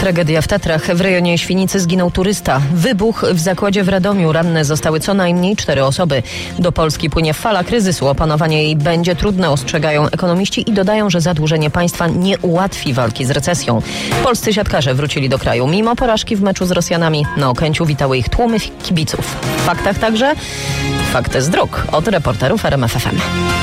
Tragedia w Tatrach. W rejonie Świnicy zginął turysta. Wybuch w zakładzie w Radomiu. Ranne zostały co najmniej 4 osoby. Do Polski płynie fala kryzysu. Opanowanie jej będzie trudne, ostrzegają ekonomiści i dodają, że zadłużenie państwa nie ułatwi walki z recesją. Polscy siatkarze wrócili do kraju. Mimo porażki w meczu z Rosjanami na Okęciu witały ich tłumy kibiców. W faktach także fakty z dróg od reporterów RMF FM.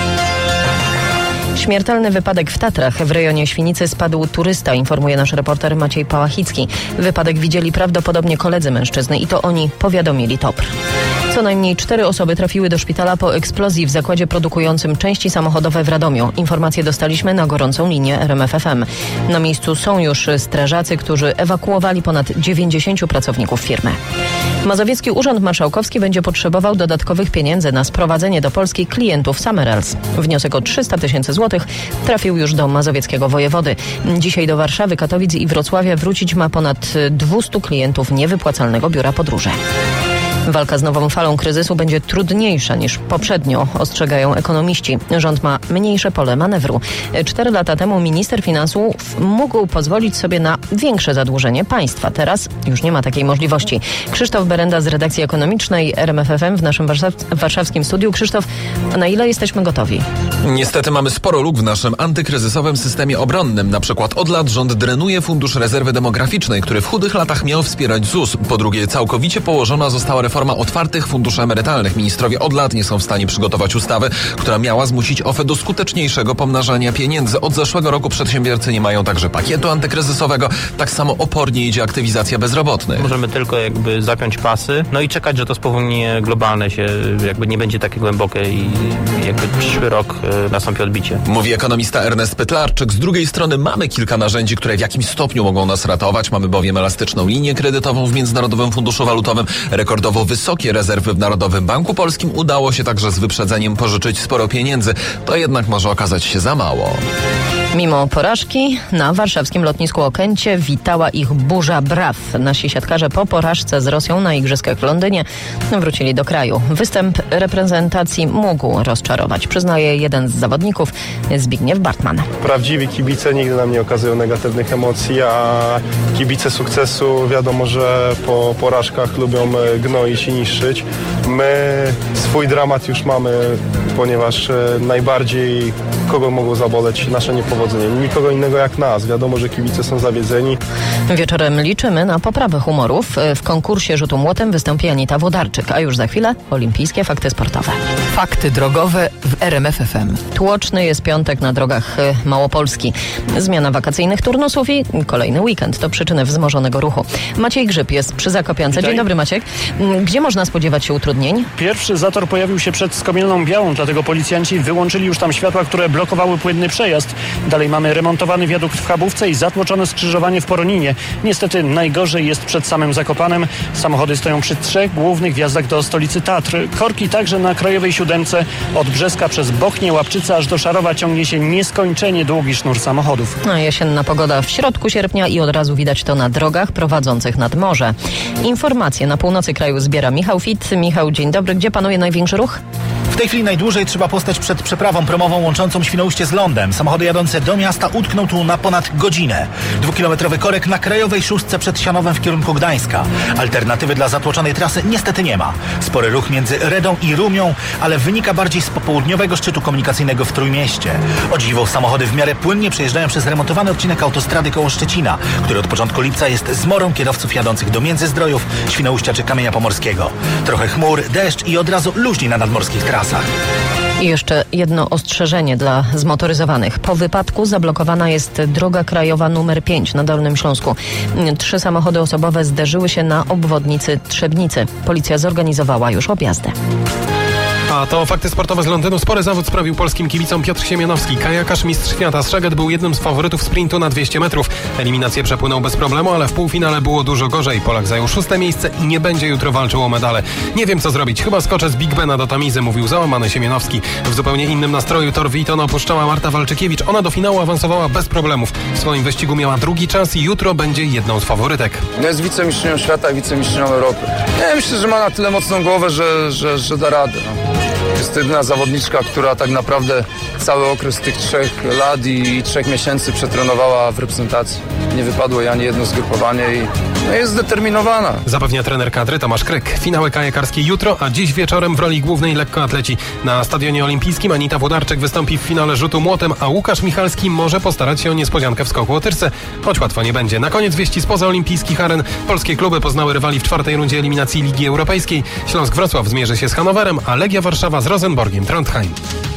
Śmiertelny wypadek w Tatrach. W rejonie Świnicy spadł turysta, informuje nasz reporter Maciej Pałachicki. Wypadek widzieli prawdopodobnie koledzy mężczyzny i to oni powiadomili TOPR. Co najmniej 4 osoby trafiły do szpitala po eksplozji w zakładzie produkującym części samochodowe w Radomiu. Informacje dostaliśmy na gorącą linię RMF FM. Na miejscu są już strażacy, którzy ewakuowali ponad 90 pracowników firmy. Mazowiecki Urząd Marszałkowski będzie potrzebował dodatkowych pieniędzy na sprowadzenie do Polski klientów Summerals. Wniosek o 300 000 złotych trafił już do mazowieckiego wojewody. Dzisiaj do Warszawy, Katowic i Wrocławia wrócić ma ponad 200 klientów niewypłacalnego biura podróży. Walka z nową falą kryzysu będzie trudniejsza niż poprzednio, ostrzegają ekonomiści. Rząd ma mniejsze pole manewru. 4 lata temu minister finansów mógł pozwolić sobie na większe zadłużenie państwa. Teraz już nie ma takiej możliwości. Krzysztof Berenda z redakcji ekonomicznej RMF FM w naszym warszawskim studiu. Krzysztof, na ile jesteśmy gotowi? Niestety mamy sporo luk w naszym antykryzysowym systemie obronnym. Na przykład od lat rząd drenuje Fundusz Rezerwy Demograficznej, który w chudych latach miał wspierać ZUS. Po drugie, całkowicie położona została reforma otwartych funduszy emerytalnych. Ministrowie od lat nie są w stanie przygotować ustawy, która miała zmusić OFE do skuteczniejszego pomnażania pieniędzy. Od zeszłego roku przedsiębiorcy nie mają także pakietu antykryzysowego. Tak samo opornie idzie aktywizacja bezrobotnych. Możemy tylko zapiąć pasy, i czekać, że to spowolnienie globalne się nie będzie takie głębokie i przyszły rok nastąpi odbicie. Mówi ekonomista Ernest Pytlarczyk. Z drugiej strony mamy kilka narzędzi, które w jakimś stopniu mogą nas ratować. Mamy bowiem elastyczną linię kredytową w Międzynarodowym Funduszu Walutowym, rekordowo wysokie rezerwy w Narodowym Banku Polskim. Udało się także z wyprzedzeniem pożyczyć sporo pieniędzy. To jednak może okazać się za mało. Mimo porażki na warszawskim lotnisku Okęcie witała ich burza braw. Nasi siatkarze po porażce z Rosją na igrzyskach w Londynie wrócili do kraju. Występ reprezentacji mógł rozczarować, przyznaje jeden z zawodników, Zbigniew Bartman. Prawdziwi kibice nigdy nam nie okazują negatywnych emocji, a kibice sukcesu wiadomo, że po porażkach lubią gnoić i niszczyć. My swój dramat już mamy, ponieważ najbardziej kogo mogło zaboleć nasze niepowodzenie. Nikogo innego jak nas. Wiadomo, że kibice są zawiedzeni. Wieczorem liczymy na poprawę humorów. W konkursie rzutu młotem wystąpi Anita Włodarczyk, a już za chwilę olimpijskie fakty sportowe. Fakty drogowe w RMF FM. Tłoczny jest piątek na drogach Małopolski. Zmiana wakacyjnych turnusów i kolejny weekend to przyczyny wzmożonego ruchu. Maciej Grzyb jest przy Zakopiance. Dzień dobry, Maciek. Gdzie można spodziewać się utrudnień? Pierwszy zator pojawił się przed Skomielną Białą, dlatego policjanci wyłączyli już tam światła, które blokowały płynny przejazd. Dalej mamy remontowany wiadukt w Chabówce i zatłoczone skrzyżowanie w Poroninie. Niestety najgorzej jest przed samym Zakopanem. Samochody stoją przy 3 głównych wjazdach do stolicy Tatr. Korki także na Krajowej 7. Od Brzeska przez Bochnię, Łapczycę aż do Szarowa ciągnie się nieskończenie długi sznur samochodów. Jesienna pogoda w środku sierpnia i od razu widać to na drogach prowadzących nad morze. Informacje na północy kraju zbiera Michał Fit. Michał, dzień dobry. Gdzie panuje największy ruch? W tej chwili najdłużej trzeba postać przed przeprawą promową łączącą Świnoujście z lądem. Samochody jadące do miasta utkną tu na ponad godzinę. 2-kilometrowy korek na Krajowej 6 przed Sianowem w kierunku Gdańska. Alternatywy dla zatłoczonej trasy niestety nie ma. Spory ruch między Redą i Rumią, ale wynika bardziej z popołudniowego szczytu komunikacyjnego w Trójmieście. O dziwo, samochody w miarę płynnie przejeżdżają przez remontowany odcinek autostrady koło Szczecina, który od początku lipca jest zmorą kierowców jadących do Międzyzdrojów, Świnoujścia czy Kamienia Pomorskiego. Trochę chmur, deszcz i od razu luźniej na nadmorskich trasach. I jeszcze jedno ostrzeżenie dla zmotoryzowanych. Po wypadku zablokowana jest droga krajowa nr 5 na Dolnym Śląsku. 3 samochody osobowe zderzyły się na obwodnicy Trzebnicy. Policja zorganizowała już objazdy. A to fakty sportowe z Londynu. Spory zawód sprawił polskim kibicom Piotr Siemianowski. Kajakarz mistrz świata z Szeged był jednym z faworytów sprintu na 200 metrów. Eliminację przepłynął bez problemu, ale w półfinale było dużo gorzej. Polak zajął 6. miejsce i nie będzie jutro walczył o medale. Nie wiem co zrobić. Chyba skoczę z Big Bena do Tamizy, mówił załamany Siemianowski. W zupełnie innym nastroju tor Witton opuszczała Marta Walczykiewicz. Ona do finału awansowała bez problemów. W swoim wyścigu miała drugi czas i jutro będzie jedną z faworytek. Jest wicemistrzynią świata i wicemistrzynią Europy. Ja myślę, że ma na tyle mocną głowę, że da radę. Jest to jedyna zawodniczka, która tak naprawdę cały okres tych 3 lat i 3 miesięcy przetrenowała w reprezentacji. Nie wypadło jej ani jedno zgrupowanie i jest zdeterminowana. Zapewnia trener kadry Tomasz Kryk. Finały kajakarskie jutro, a dziś wieczorem w roli głównej lekkoatleci. Na Stadionie Olimpijskim Anita Włodarczyk wystąpi w finale rzutu młotem, a Łukasz Michalski może postarać się o niespodziankę w skoku o tyrce, choć łatwo nie będzie. Na koniec wieści spoza olimpijskich aren. Polskie kluby poznały rywali w 4. rundzie eliminacji Ligi Europejskiej. Śląsk Wrocław zmierzy się z Hannowerem, a Legia Warszawa z Rosenborgiem Trondheim.